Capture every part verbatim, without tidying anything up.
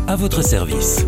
À votre service.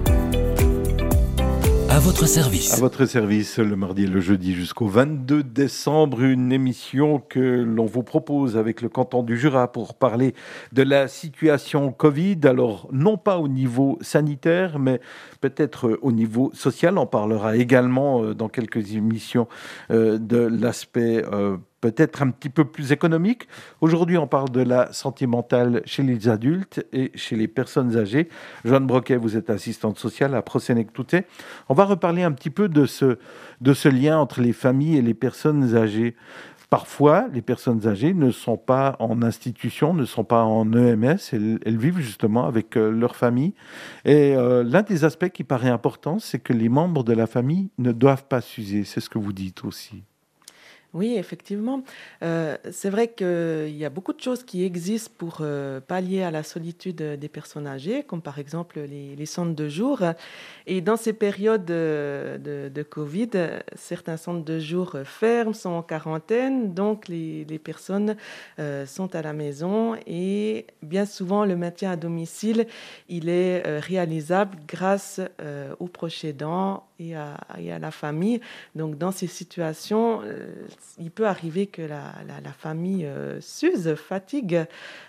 À votre service. À votre service, le mardi et le jeudi jusqu'au vingt-deux décembre, une émission que l'on vous propose avec le canton du Jura pour parler de la situation Covid. Alors, non pas au niveau sanitaire, mais peut-être au niveau social. On parlera également dans quelques émissions de l'aspect peut-être un petit peu plus économique. Aujourd'hui, on parle de la santé mentale chez les adultes et chez les personnes âgées. Joanne Broquet, vous êtes assistante sociale à Prosenectouté. On va reparler un petit peu de ce, de ce lien entre les familles et les personnes âgées. Parfois, les personnes âgées ne sont pas en institution, ne sont pas en E M S, elles, elles vivent justement avec euh, leur famille. Et euh, l'un des aspects qui paraît important, c'est que les membres de la famille ne doivent pas s'user. C'est ce que vous dites aussi. Oui, effectivement. Euh, c'est vrai qu'il y a beaucoup de choses qui existent pour euh, pallier à la solitude des personnes âgées, comme par exemple les, les centres de jour. Et dans ces périodes de, de, de Covid, certains centres de jour ferment, sont en quarantaine, donc les, les personnes euh, sont à la maison et bien souvent le maintien à domicile, il est euh, réalisable grâce euh, aux proches aidants et à, et à la famille. Donc dans ces situations, euh, il peut arriver que la, la, la famille euh, s'use, fatigue,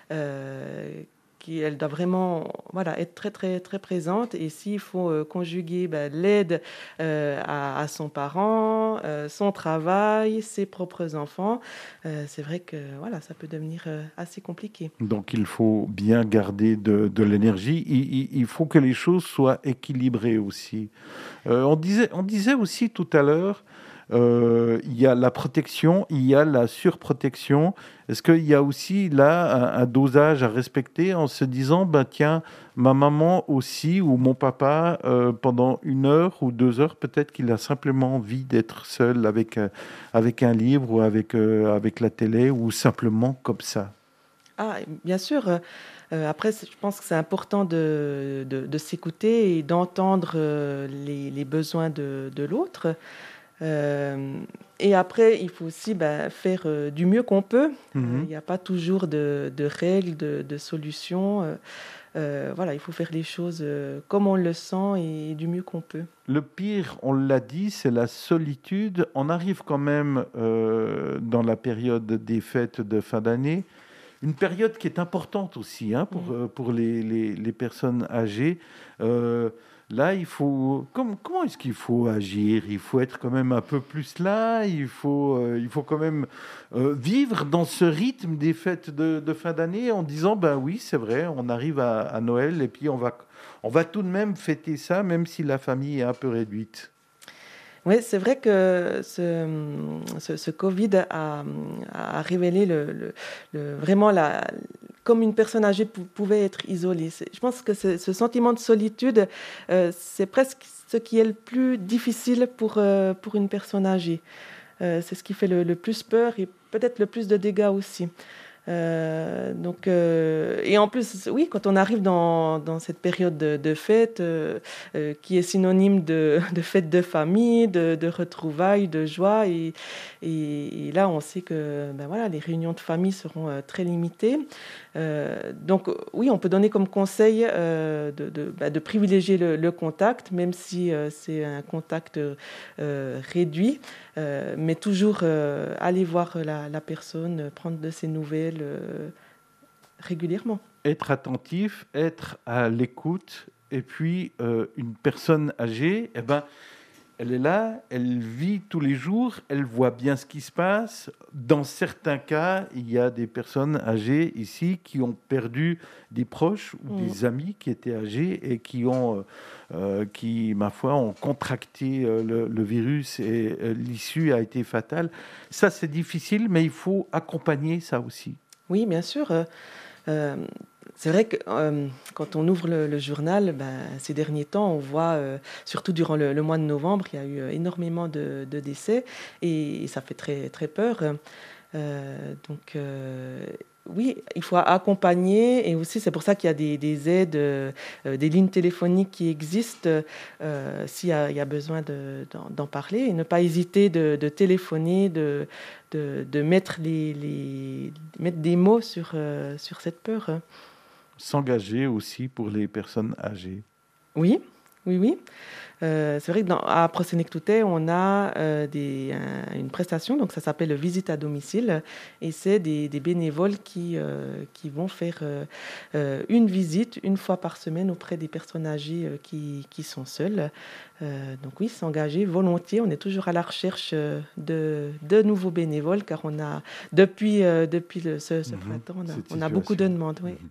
euh, qu'elle doit vraiment voilà, être très, très, très présente. Et s'il faut euh, conjuguer ben, l'aide euh, à, à son parent, euh, son travail, ses propres enfants, euh, c'est vrai que voilà, ça peut devenir euh, assez compliqué. Donc il faut bien garder de, de l'énergie. Il, il, il faut que les choses soient équilibrées aussi. Euh, on disait, on disait aussi tout à l'heure, Euh, il y a la protection, il y a la surprotection. Est-ce qu'il y a aussi là un, un dosage à respecter en se disant, ben tiens, ma maman aussi ou mon papa, euh, pendant une heure ou deux heures, peut-être qu'il a simplement envie d'être seul avec, euh, avec un livre ou avec, euh, avec la télé ou simplement comme ça. Ah, bien sûr. Euh, après, je pense que c'est important de, de, de s'écouter et d'entendre euh, les, les besoins de, de l'autre. Euh, et après, il faut aussi bah, faire euh, du mieux qu'on peut. Il Mmh. n'y a pas toujours de, de règles, de, de solutions. Euh, euh, voilà, il faut faire les choses euh, comme on le sent et du mieux qu'on peut. Le pire, on l'a dit, c'est la solitude. On arrive quand même euh, dans la période des fêtes de fin d'année, une période qui est importante aussi hein, pour, Mmh. euh, pour les, les, les personnes âgées. Euh, là, il faut... Comme, comment est-ce qu'il faut agir? Il faut être quand même un peu plus là, il faut, euh, il faut quand même euh, vivre dans ce rythme des fêtes de, de fin d'année en disant, ben oui, c'est vrai, on arrive à, à Noël et puis on va, on va tout de même fêter ça, même si la famille est un peu réduite. Oui, c'est vrai que ce, ce, ce Covid a, a révélé le, le, le- vraiment la, comme une personne âgée pou- pouvait être isolée. C'est- Je pense que ce, ce sentiment de solitude, euh, c'est presque ce qui est le plus difficile pour, euh, pour une personne âgée. Euh, c'est ce qui fait le, le plus peur et peut-être le plus de dégâts aussi. Euh, donc, euh, et en plus, oui, quand on arrive dans, dans cette période de, de fête, euh, euh, qui est synonyme de, de fête de famille, de, de retrouvailles, de joie, et, et, et là, on sait que ben voilà, les réunions de famille seront euh, très limitées. Euh, donc, oui, on peut donner comme conseil euh, de, de, ben, de privilégier le, le contact, même si euh, c'est un contact euh, réduit. Euh, mais toujours euh, aller voir la, la personne, prendre de ses nouvelles euh, régulièrement. Être attentif, être à l'écoute, et puis euh, une personne âgée, eh ben, elle est là, elle vit tous les jours, elle voit bien ce qui se passe. Dans certains cas, il y a des personnes âgées ici qui ont perdu des proches ou Mmh. des amis qui étaient âgés et qui ont, euh, euh, qui, ma foi, ont contracté euh, le, le virus et euh, l'issue a été fatale. Ça, c'est difficile, mais il faut accompagner ça aussi. Oui, bien sûr. Euh, euh, c'est vrai que euh, quand on ouvre le, le journal, ben, ces derniers temps, on voit, euh, surtout durant le, le mois de novembre, il y a eu énormément de, de décès et, et ça fait très, très peur. Euh, donc, euh, oui, il faut accompagner et aussi c'est pour ça qu'il y a des, des aides, euh, des lignes téléphoniques qui existent euh, s'il y a, il y a besoin de, d'en, d'en parler et ne pas hésiter de, de téléphoner, de, de, de mettre, les, les, mettre des mots sur, euh, sur cette peur. s'engager aussi pour les personnes âgées. Oui, oui, oui. Euh, c'est vrai que dans, à Prosenectute, on a euh, des, un, une prestation, donc ça s'appelle visite à domicile, et c'est des, des bénévoles qui, euh, qui vont faire euh, euh, une visite une fois par semaine auprès des personnes âgées euh, qui, qui sont seules. Euh, donc oui, s'engager volontiers. On est toujours à la recherche de, de nouveaux bénévoles, car on a depuis, euh, depuis le, ce, ce Mmh, printemps, on a, cette on a beaucoup de situation. demandes. Oui. Mmh.